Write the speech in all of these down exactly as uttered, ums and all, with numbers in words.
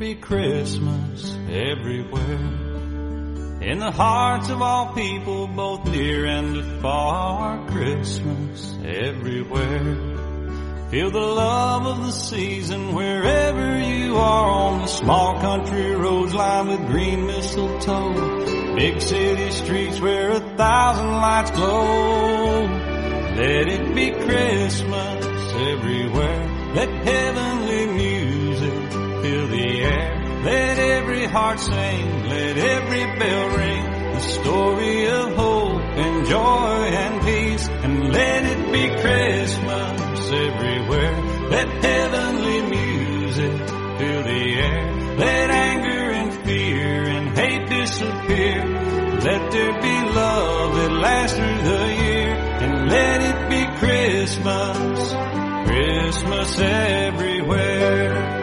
be Christmas everywhere. In the hearts of all people, both near and afar, Christmas everywhere. Feel the love of the season wherever you are, on the small country roads lined with green mistletoe, big city streets where a thousand lights glow. Let it be Christmas everywhere. Let heavenly music fill the air. Let every heart sing, let every bell ring, the story of hope and joy and peace. And let it be Christmas everywhere. Let heavenly music fill the air. Let anger and fear and hate disappear. Let there be love that lasts through the year. And let it be Christmas, Christmas everywhere.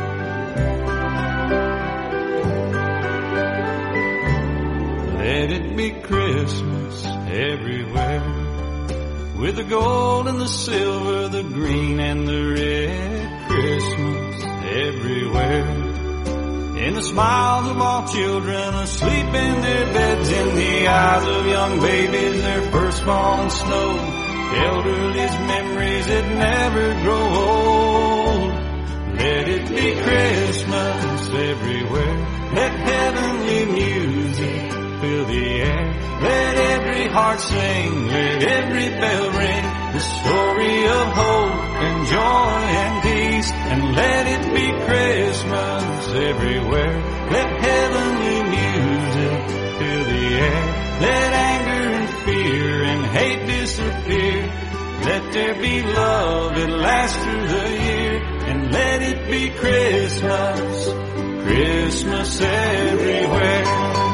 Let it be Christmas everywhere. With the gold and the silver, the green and the red, Christmas everywhere. In the smiles of all children asleep in their beds, in the eyes of young babies, their first fallen snow, elderly's memories that never grow old. Let it be Christmas everywhere. Let heavenly music fill the air. Let every heart sing, let every bell ring, the story of hope and joy and peace. And let it be Christmas everywhere. Let heavenly music fill the air. Let anger and fear and hate disappear. Let there be love that lasts through the year. And let it be Christmas, Christmas everywhere.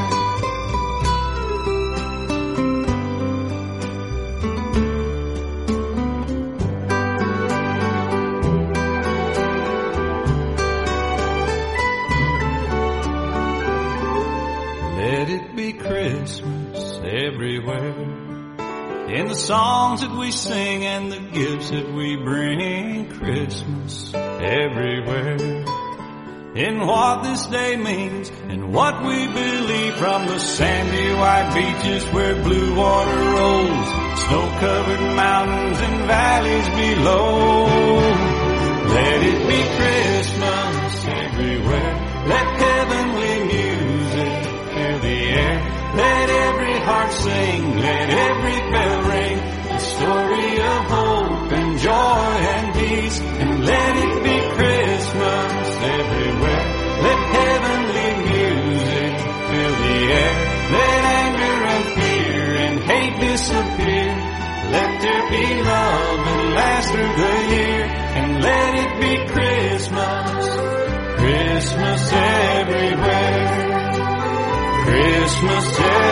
Christmas everywhere. In the songs that we sing and the gifts that we bring, Christmas everywhere. In what this day means and what we believe, from the sandy white beaches where blue water rolls, snow-covered mountains and valleys below. Let it be Christmas everywhere. Let heavenly music fill the air. Let every heart sing, let every bell ring, the story of hope and joy and peace. And let it be Christmas everywhere. Let heavenly music fill the air. Let anger and fear and hate disappear. Let there be love that lasts through the year. And let it be Christmas, Christmas everywhere. Christmas everywhere.